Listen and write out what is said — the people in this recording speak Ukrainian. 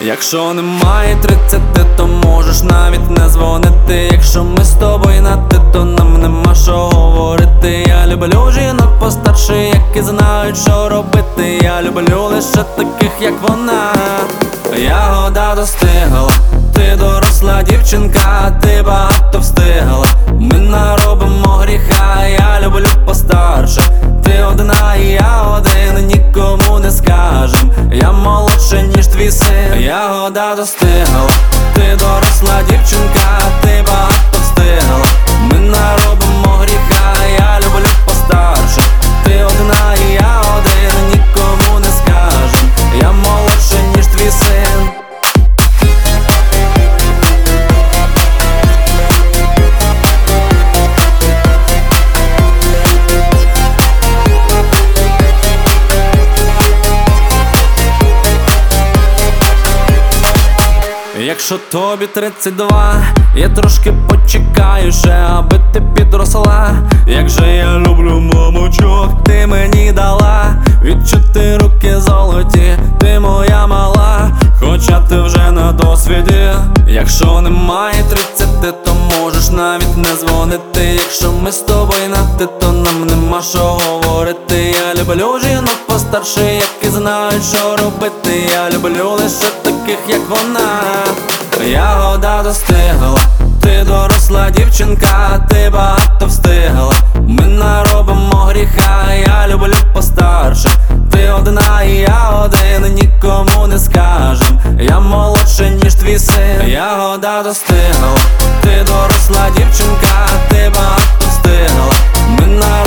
Якщо немає 30, то можеш навіть не дзвонити. Якщо ми з тобою на ти, то нам нема що говорити. Я люблю жінок постарше, які знають, що робити. Я люблю лише таких, як вона. Ягода достигла, ти доросла дівчинка, ти багато встигла. Ми наробимо гріха, я люблю постарше. Ти одна і я один, нікому не скажем. Я молодше, ніж твій син. Ягода достигла, ти доросла дівчинка, ти багато встигла. Ми наробимо гріха, я люблю постарше. Ти одна і я один, нікому не скажем. Я молодше, ніж твій син. Якщо тобі 32, я трошки почекаю ще, аби ти підросла. Як же я люблю мамочок, ти мені дала відчути руки золоті, ти моя мала, хоча ти вже на досвіді. Якщо немає 30, то можеш навіть не дзвонити. Якщо ми з тобою на ти, то нам нема що говорити. Я люблю жінок постарше, які знають, що робити. Я люблю лише таких, як вона. Ягода достигла, ти доросла дівчинка, ти багато встигла. Ми наробимо гріха, я люблю постарше. Ти одна і я один, нікому не скажем. Я молодше, ніж твій син. Ягода достигла, ти доросла дівчинка, ти багато встигла. Ми наробимо